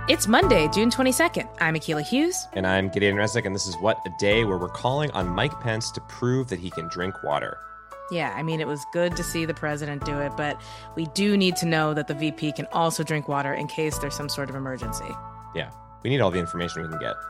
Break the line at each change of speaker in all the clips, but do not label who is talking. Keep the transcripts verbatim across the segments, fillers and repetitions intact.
It's Monday, June twenty-second. I'm Akilah Hughes.
And I'm Gideon Resnick, and this is What a Day, where we're calling on Mike Pence to prove that he can drink water.
Yeah, I mean, it was good to see the president do it, but we do need to know that the V P can also drink water in case there's some sort of emergency.
Yeah, we need all the information we can get.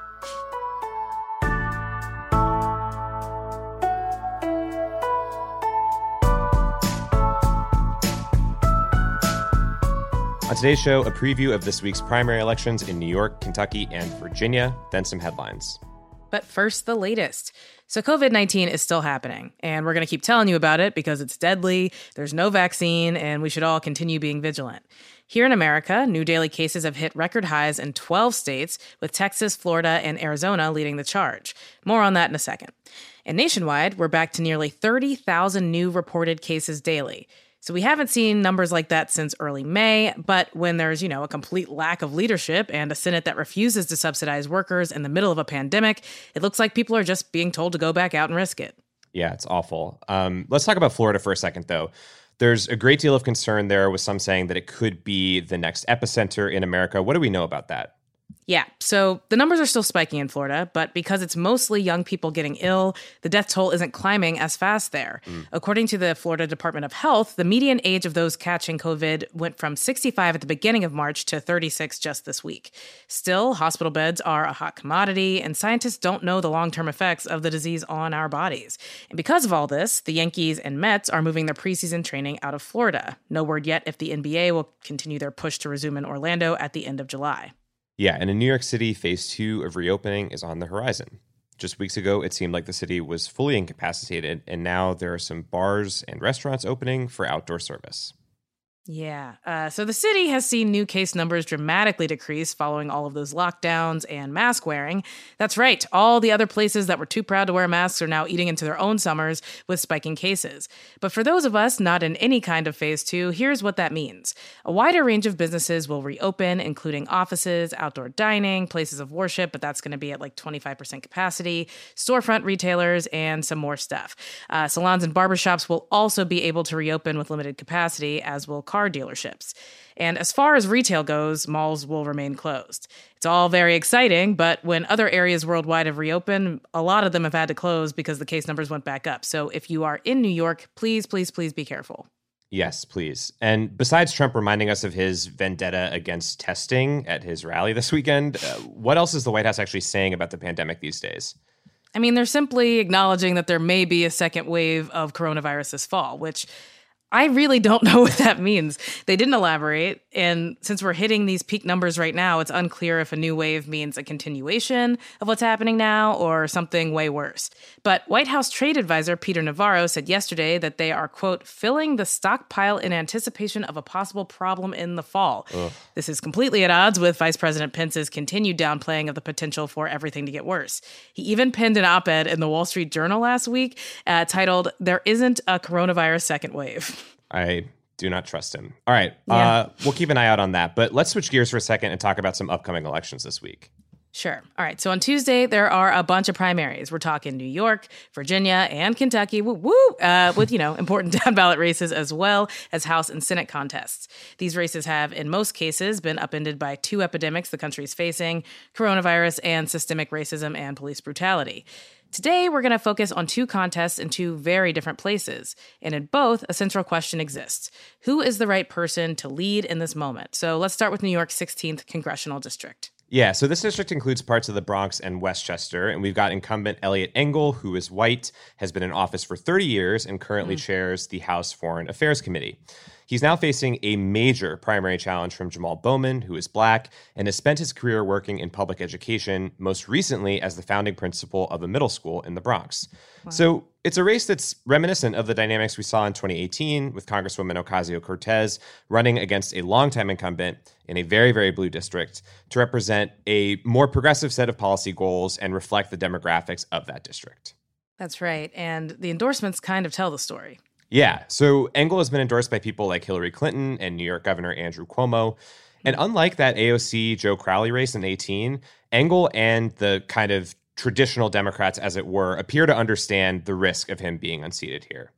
On today's show, a preview of this week's primary elections in New York, Kentucky, and Virginia, then some headlines.
But first, the latest. So covid nineteen is still happening, and we're going to keep telling you about it because it's deadly, there's no vaccine, and we should all continue being vigilant. Here in America, new daily cases have hit record highs in twelve states, with Texas, Florida, and Arizona leading the charge. More on that in a second. And nationwide, we're back to nearly thirty thousand new reported cases daily. So we haven't seen numbers like that since early May, but when there's, you know, a complete lack of leadership and a Senate that refuses to subsidize workers in the middle of a pandemic, it looks like people are just being told to go back out and risk it.
Yeah, it's awful. Um, let's talk about Florida for a second, though. There's a great deal of concern there, with some saying that it could be the next epicenter in America. What do we know about that?
Yeah, so the numbers are still spiking in Florida, but because it's mostly young people getting ill, the death toll isn't climbing as fast there. Mm. According to the Florida Department of Health, the median age of those catching COVID went from sixty-five at the beginning of March to thirty-six just this week. Still, hospital beds are a hot commodity, and scientists don't know the long-term effects of the disease on our bodies. And because of all this, the Yankees and Mets are moving their preseason training out of Florida. No word yet if the N B A will continue their push to resume in Orlando at the end of July.
Yeah, and in New York City, phase two of reopening is on the horizon. Just weeks ago, it seemed like the city was fully incapacitated, and now there are some bars and restaurants opening for outdoor service.
Yeah. Uh, so the city has seen new case numbers dramatically decrease following all of those lockdowns and mask wearing. That's right. All the other places that were too proud to wear masks are now eating into their own summers with spiking cases. But for those of us not in any kind of phase two, here's what that means. A wider range of businesses will reopen, including offices, outdoor dining, places of worship, but that's going to be at like twenty-five percent capacity, storefront retailers, and some more stuff. Uh, salons and barbershops will also be able to reopen with limited capacity, as will car dealerships. And as far as retail goes, malls will remain closed. It's all very exciting, but when other areas worldwide have reopened, a lot of them have had to close because the case numbers went back up. So if you are in New York, please, please, please be careful.
Yes, please. And besides Trump reminding us of his vendetta against testing at his rally this weekend, uh, what else is the White House actually saying about the pandemic these days?
I mean, they're simply acknowledging that there may be a second wave of coronavirus this fall, which I really don't know what that means. They didn't elaborate, and since we're hitting these peak numbers right now, it's unclear if a new wave means a continuation of what's happening now or something way worse. But White House trade advisor Peter Navarro said yesterday that they are, quote, filling the stockpile in anticipation of a possible problem in the fall. Ugh. This is completely at odds with Vice President Pence's continued downplaying of the potential for everything to get worse. He even penned an op-ed in the Wall Street Journal last week uh, titled, "There Isn't a Coronavirus Second Wave."
I do not trust him. All right.
Yeah.
Uh, we'll keep an eye out on that. But let's switch gears for a second and talk about some upcoming elections this week.
Sure. All right. So on Tuesday, there are a bunch of primaries. We're talking New York, Virginia, and Kentucky, woo, woo, uh, with, you know, important down-ballot races as well as House and Senate contests. These races have, in most cases, been upended by two epidemics the country is facing: coronavirus and systemic racism and police brutality. Today, we're going to focus on two contests in two very different places. And in both, a central question exists. Who is the right person to lead in this moment? So let's start with New York's sixteenth Congressional District.
Yeah, so this district includes parts of the Bronx and Westchester, and we've got incumbent Eliot Engel, who is white, has been in office for thirty years, and currently mm. chairs the House Foreign Affairs Committee. He's now facing a major primary challenge from Jamal Bowman, who is black, and has spent his career working in public education, most recently as the founding principal of a middle school in the Bronx. Wow. So it's a race that's reminiscent of the dynamics we saw in twenty eighteen with Congresswoman Ocasio-Cortez running against a longtime incumbent in a very, very blue district to represent a more progressive set of policy goals and reflect the demographics of that district.
That's right. And the endorsements kind of tell the story.
Yeah. So Engel has been endorsed by people like Hillary Clinton and New York Governor Andrew Cuomo. And unlike that A O C Joe Crowley race in eighteen, Engel and the kind of traditional Democrats, as it were, appear to understand the risk of him being unseated here.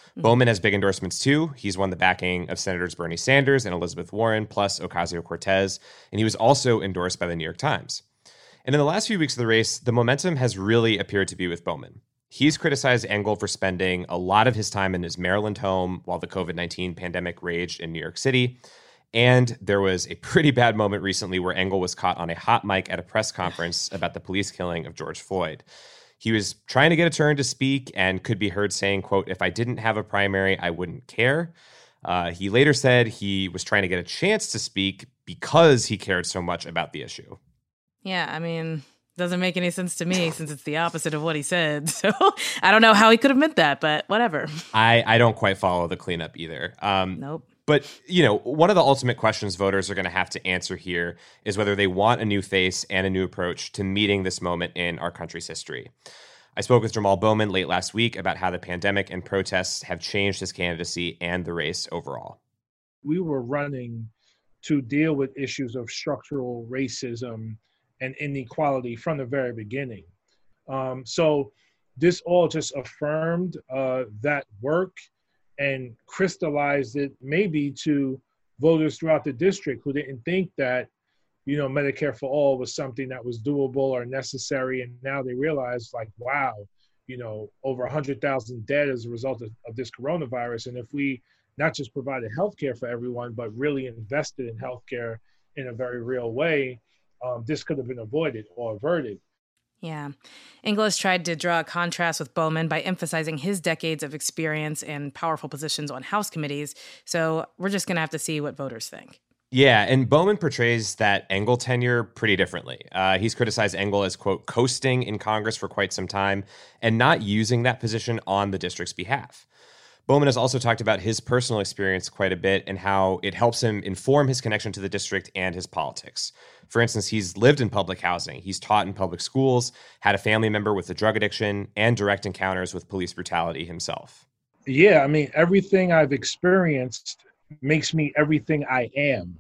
Mm.
Bowman has big endorsements too. He's won the backing of Senators Bernie Sanders and Elizabeth Warren, plus Ocasio-Cortez, and he was also endorsed by the New York Times. And in the last few weeks of the race, the momentum has really appeared to be with Bowman. He's criticized Engel for spending a lot of his time in his Maryland home while the covid nineteen pandemic raged in New York City. And there was a pretty bad moment recently where Engel was caught on a hot mic at a press conference about the police killing of George Floyd. He was trying to get a turn to speak and could be heard saying, quote, "If I didn't have a primary, I wouldn't care." Uh, he later said he was trying to get a chance to speak because he cared so much about the issue.
Yeah, I mean, doesn't make any sense to me since it's the opposite of what he said. So I don't know how he could have meant that, but whatever.
I, I don't quite follow the cleanup either. Um,
Nope.
But, you know, one of the ultimate questions voters are going to have to answer here is whether they want a new face and a new approach to meeting this moment in our country's history. I spoke with Jamal Bowman late last week about how the pandemic and protests have changed his candidacy and the race overall.
We were running to deal with issues of structural racism and inequality from the very beginning. Um, so this all just affirmed uh, that work and crystallized it maybe to voters throughout the district who didn't think that, you know, Medicare for all was something that was doable or necessary. And now they realize, like, wow, you know, over one hundred thousand dead as a result of, of this coronavirus. And if we not just provided healthcare for everyone, but really invested in healthcare in a very real way, um, this could have been avoided or averted.
Yeah. Engel tried to draw a contrast with Bowman by emphasizing his decades of experience and powerful positions on House committees. So we're just going to have to see what voters think.
Yeah, and Bowman portrays that Engel tenure pretty differently. Uh, he's criticized Engel as, quote, coasting in Congress for quite some time and not using that position on the district's behalf. Bowman has also talked about his personal experience quite a bit and how it helps him inform his connection to the district and his politics. For instance, he's lived in public housing, he's taught in public schools, had a family member with a drug addiction, and direct encounters with police brutality himself.
Yeah, I mean, everything I've experienced makes me everything I am.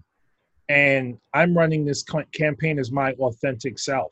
And I'm running this campaign as my authentic self.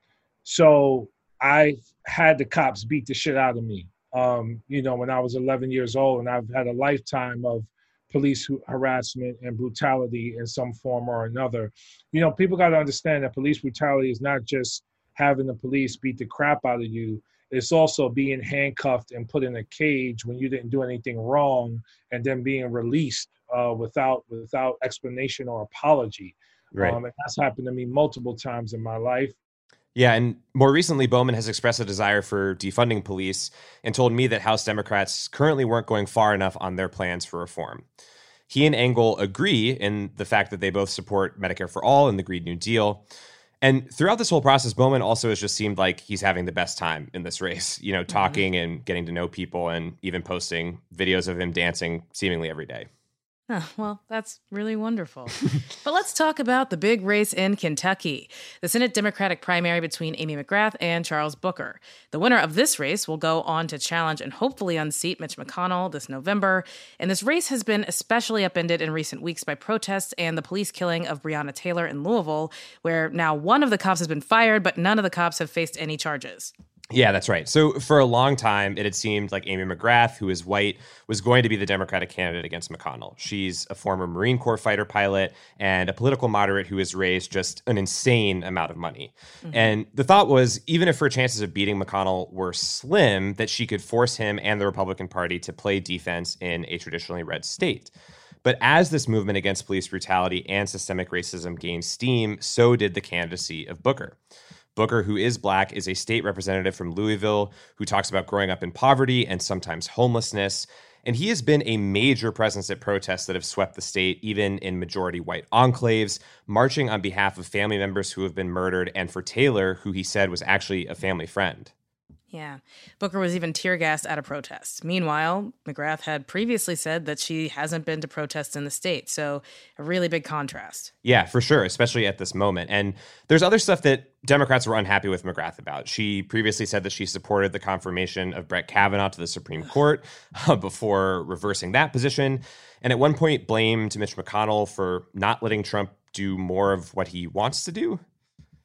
So I had the cops beat the shit out of me. Um, you know, when I was eleven years old, and I've had a lifetime of police harassment and brutality in some form or another. You know, people got to understand that police brutality is not just having the police beat the crap out of you. It's also being handcuffed and put in a cage when you didn't do anything wrong, and then being released uh, without without explanation or apology.
Right.
Um, and that's happened to me multiple times in my life.
Yeah, and more recently, Bowman has expressed a desire for defunding police and told me that House Democrats currently weren't going far enough on their plans for reform. He and Engel agree in the fact that they both support Medicare for all and the Green New Deal. And throughout this whole process, Bowman also has just seemed like he's having the best time in this race, you know, talking mm-hmm. and getting to know people and even posting videos of him dancing seemingly every day.
Oh, well, that's really wonderful. But let's talk about the big race in Kentucky, the Senate Democratic primary between Amy McGrath and Charles Booker. The winner of this race will go on to challenge and hopefully unseat Mitch McConnell this November. And this race has been especially upended in recent weeks by protests and the police killing of Breonna Taylor in Louisville, where now one of the cops has been fired, but none of the cops have faced any charges.
Yeah, that's right. So for a long time, it had seemed like Amy McGrath, who is white, was going to be the Democratic candidate against McConnell. She's a former Marine Corps fighter pilot and a political moderate who has raised just an insane amount of money. Mm-hmm. And the thought was, even if her chances of beating McConnell were slim, that she could force him and the Republican Party to play defense in a traditionally red state. But as this movement against police brutality and systemic racism gained steam, so did the candidacy of Booker. Booker, who is black, is a state representative from Louisville who talks about growing up in poverty and sometimes homelessness. And he has been a major presence at protests that have swept the state, even in majority white enclaves, marching on behalf of family members who have been murdered and for Taylor, who he said was actually a family friend.
Yeah. Booker was even tear gassed at a protest. Meanwhile, McGrath had previously said that she hasn't been to protests in the state. So a really big contrast.
Yeah, for sure, especially at this moment. And there's other stuff that Democrats were unhappy with McGrath about. She previously said that she supported the confirmation of Brett Kavanaugh to the Supreme Court uh, before reversing that position. And at one point blamed Mitch McConnell for not letting Trump do more of what he wants to do.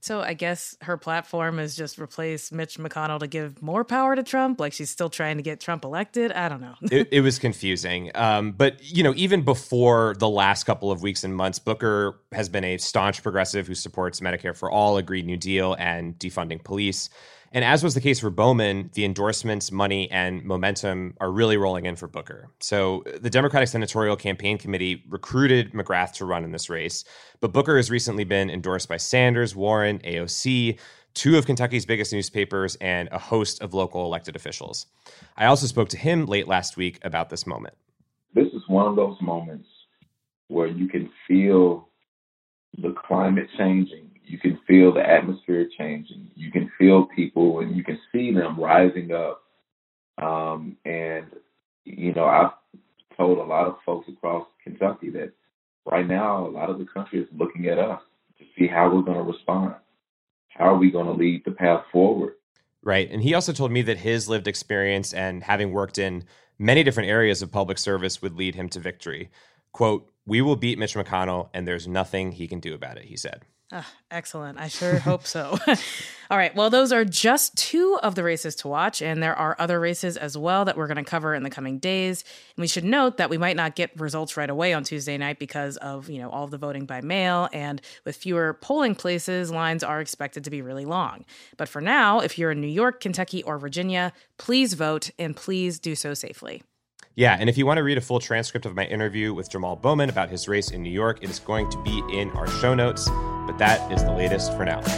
So I guess her platform is just replace Mitch McConnell to give more power to Trump. Like she's still trying to get Trump elected. I don't know.
it, it was confusing. Um, but, you know, even before the last couple of weeks and months, Booker has been a staunch progressive who supports Medicare for All, a Green New Deal, and defunding police. And as was the case for Bowman, the endorsements, money, and momentum are really rolling in for Booker. So the Democratic Senatorial Campaign Committee recruited McGrath to run in this race. But Booker has recently been endorsed by Sanders, Warren, A O C, two of Kentucky's biggest newspapers, and a host of local elected officials. I also spoke to him late last week about this moment.
This is one of those moments where you can feel the climate changing. You can feel the atmosphere changing. You can feel people and you can see them rising up. Um, and, you know, I've told a lot of folks across Kentucky that right now, a lot of the country is looking at us to see how we're going to respond. How are we going to lead the path forward?
Right. And he also told me that his lived experience and having worked in many different areas of public service would lead him to victory. Quote, "We will beat Mitch McConnell and there's nothing he can do about it," he said.
Ah, excellent. I sure hope so. All right. Well, those are just two of the races to watch, and there are other races as well that we're going to cover in the coming days. And we should note that we might not get results right away on Tuesday night because of, you know, all of the voting by mail, and with fewer polling places, lines are expected to be really long. But for now, if you're in New York, Kentucky, or Virginia, please vote, and please do so safely.
Yeah, and if you want to read a full transcript of my interview with Jamal Bowman about his race in New York, it is going to be in our show notes. But that is the latest for now.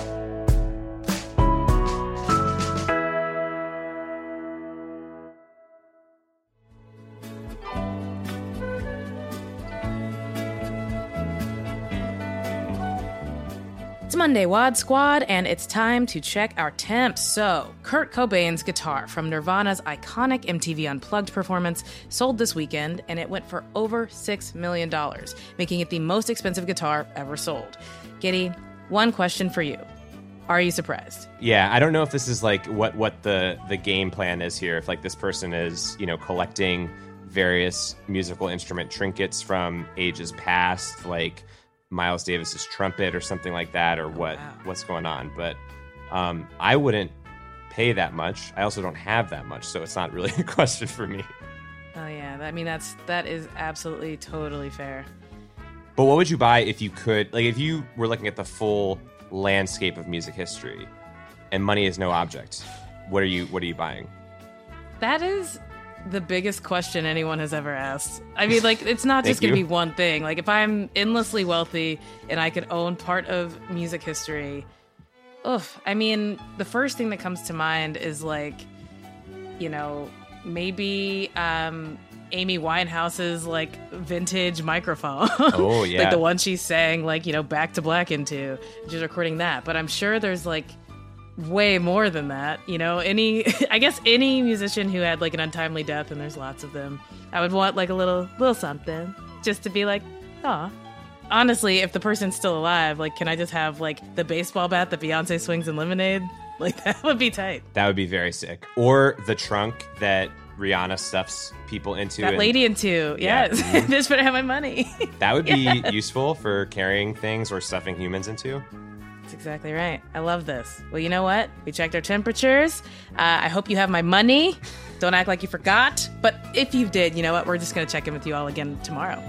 It's Monday, Wad Squad, and it's time to check our temps. So, Kurt Cobain's guitar from Nirvana's iconic M T V Unplugged performance sold this weekend, and it went for over six million dollars, making it the most expensive guitar ever sold. Giddy, one question for you. Are you surprised?
Yeah, I don't know if this is like what, what the, the game plan is here. If like this person is, you know, collecting various musical instrument trinkets from ages past, like Miles Davis's trumpet or something like that, or what, wow. what's going on. But um, I wouldn't pay that much. I also don't have that much, so it's not really a question for me.
Oh yeah, I mean, that's, that is absolutely totally fair.
But what would you buy if you could, like if you were looking at the full landscape of music history and money is no object, what are you, what are you buying?
That is the biggest question anyone has ever asked. I mean, like, it's not just going to be one thing. Like, if I'm endlessly wealthy and I could own part of music history, ugh, I mean, the first thing that comes to mind is, like, you know, maybe um, Amy Winehouse's, like, vintage microphone.
Oh, yeah.
Like, the one she sang, like, you know, Back to Black into. She's recording that. But I'm sure there's, like, way more than that, you know. Any, I guess any musician who had like an untimely death, and there's lots of them, I would want like a little, little something just to be like, aw. Honestly, if the person's still alive, like, can I just have like the baseball bat that Beyonce swings in Lemonade? Like, that would be tight.
That would be very sick. Or the trunk that Rihanna stuffs people into.
That
and,
lady into,
yeah.
yes.
Mm-hmm.
This better have my money.
That would be
yes.
useful for carrying things or stuffing humans into.
That's exactly right. I love this. Well, you know what? We checked our temperatures. Uh, I hope you have my money. Don't act like you forgot. But if you did, you know what? We're just going to check in with you all again tomorrow.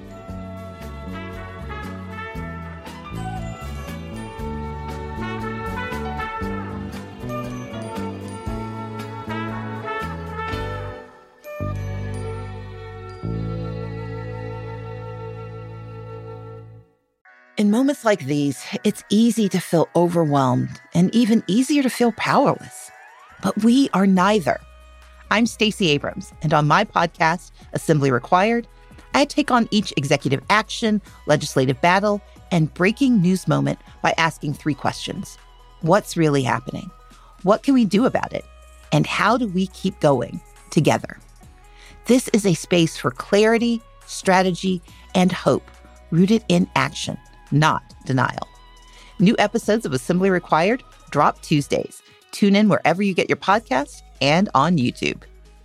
In moments like these, it's easy to feel overwhelmed and even easier to feel powerless. But we are neither. I'm Stacey Abrams, and on my podcast, Assembly Required, I take on each executive action, legislative battle, and breaking news moment by asking three questions. What's really happening? What can we do about it? And how do we keep going together? This is a space for clarity, strategy, and hope rooted in action, not denial. New episodes of Assembly Required drop Tuesdays. Tune in wherever you get your podcasts and on YouTube.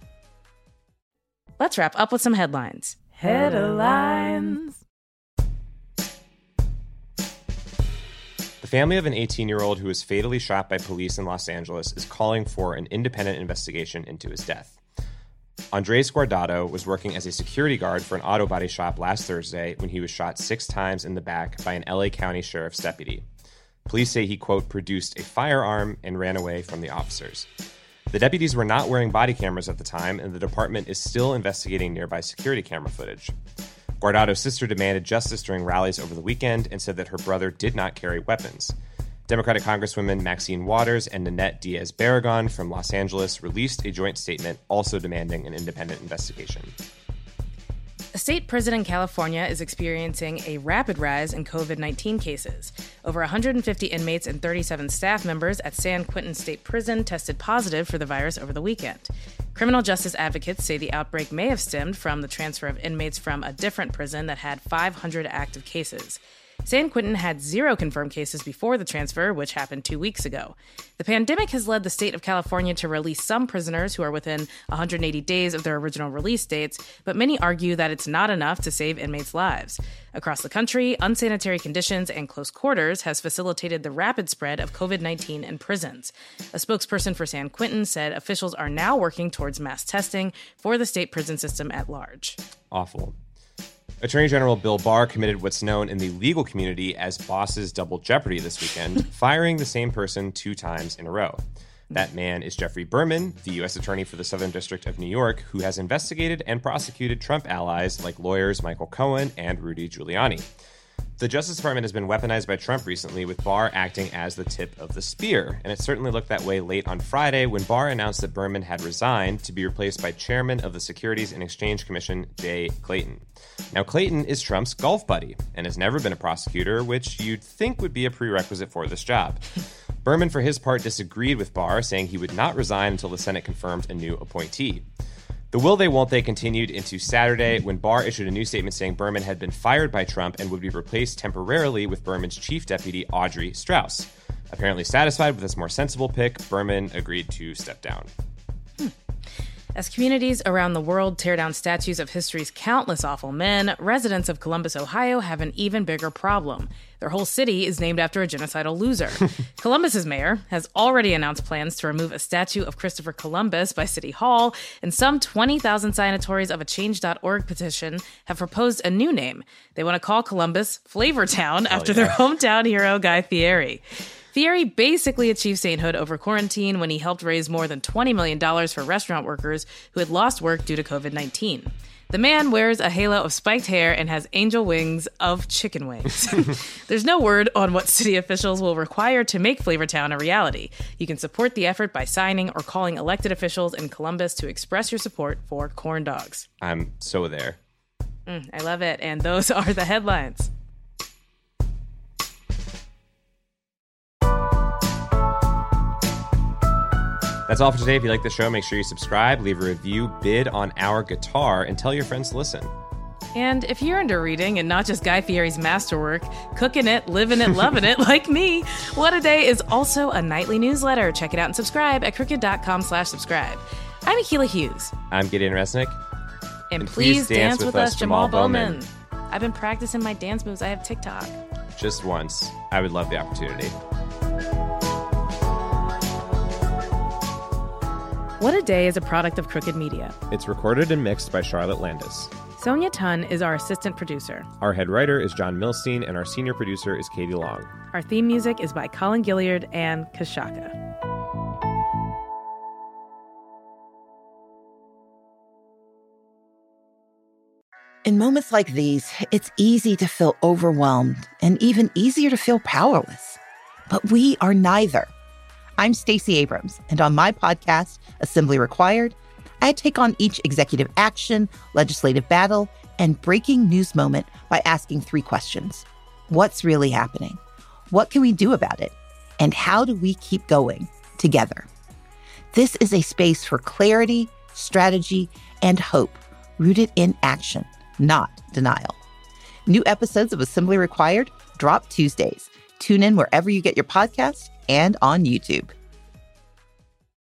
Let's wrap up with some headlines. Headlines.
The family of an eighteen-year-old who was fatally shot by police in Los Angeles is calling for an independent investigation into his death. Andres Guardado was working as a security guard for an auto body shop last Thursday when he was shot six times in the back by an L A County Sheriff's deputy. Police say he, quote, produced a firearm and ran away from the officers. The deputies were not wearing body cameras at the time, and the department is still investigating nearby security camera footage. Guardado's sister demanded justice during rallies over the weekend and said that her brother did not carry weapons. Democratic Congresswomen Maxine Waters and Nanette Diaz-Barragán from Los Angeles released a joint statement also demanding an independent investigation.
A state prison in California is experiencing a rapid rise in covid nineteen cases. Over one hundred fifty inmates and thirty-seven staff members at San Quentin State Prison tested positive for the virus over the weekend. Criminal justice advocates say the outbreak may have stemmed from the transfer of inmates from a different prison that had five hundred active cases. San Quentin had zero confirmed cases before the transfer, which happened two weeks ago. The pandemic has led the state of California to release some prisoners who are within one hundred eighty days of their original release dates, but many argue that it's not enough to save inmates' lives. Across the country, unsanitary conditions and close quarters has facilitated the rapid spread of covid nineteen in prisons. A spokesperson for San Quentin said officials are now working towards mass testing for the state prison system at large.
Awful. Attorney General Bill Barr committed what's known in the legal community as boss's double jeopardy this weekend, firing the same person two times in a row. That man is Jeffrey Berman, the U S Attorney for the Southern District of New York, who has investigated and prosecuted Trump allies like lawyers Michael Cohen and Rudy Giuliani. The Justice Department has been weaponized by Trump recently, with Barr acting as the tip of the spear, and it certainly looked that way late on Friday when Barr announced that Berman had resigned to be replaced by Chairman of the Securities and Exchange Commission, Jay Clayton. Now, Clayton is Trump's golf buddy and has never been a prosecutor, which you'd think would be a prerequisite for this job. Berman, for his part, disagreed with Barr, saying he would not resign until the Senate confirmed a new appointee. The will they won't they continued into Saturday when Barr issued a new statement saying Berman had been fired by Trump and would be replaced temporarily with Berman's chief deputy, Audrey Strauss. Apparently satisfied with this more sensible pick, Berman agreed to step down.
Hmm. As communities around the world tear down statues of history's countless awful men, residents of Columbus, Ohio have an even bigger problem. Their whole city is named after a genocidal loser. Columbus's mayor has already announced plans to remove a statue of Christopher Columbus by City Hall, and some twenty thousand signatories of a change dot org petition have proposed a new name. They want to call Columbus Flavortown after yeah. their hometown hero, Guy Fieri. Fieri basically achieved sainthood over quarantine when he helped raise more than twenty million dollars for restaurant workers who had lost work due to covid nineteen. The man wears a halo of spiked hair and has angel wings of chicken wings. There's no word on what city officials will require to make Flavortown a reality. You can support the effort by signing or calling elected officials in Columbus to express your support for corn dogs.
I'm so there.
Mm, I love it. And those are the headlines.
That's all for today. If you like the show, make sure you subscribe, leave a review, bid on our guitar, and tell your friends to listen.
And if you're into reading and not just Guy Fieri's masterwork, cooking it, living it, loving it, like me, What a Day is also a nightly newsletter. Check it out and subscribe at crooked.com slash subscribe. I'm Akilah Hughes.
I'm Gideon Resnick.
And, and please, please dance, dance with, with us, Jamal Bowman. Bowman. I've been practicing my dance moves. I have TikTok.
Just once. I would love the opportunity.
What a Day is a product of Crooked Media.
It's recorded and mixed by Charlotte Landis.
Sonia Tun is our assistant producer.
Our head writer is John Milstein, and our senior producer is Katie Long.
Our theme music is by Colin Gilliard and Kashaka.
In moments like these, it's easy to feel overwhelmed and even easier to feel powerless. But we are neither. I'm Stacey Abrams, and on my podcast, Assembly Required, I take on each executive action, legislative battle, and breaking news moment by asking three questions. What's really happening? What can we do about it? And how do we keep going together? This is a space for clarity, strategy, and hope, rooted in action, not denial. New episodes of Assembly Required drop Tuesdays. Tune in wherever you get your podcasts and on YouTube.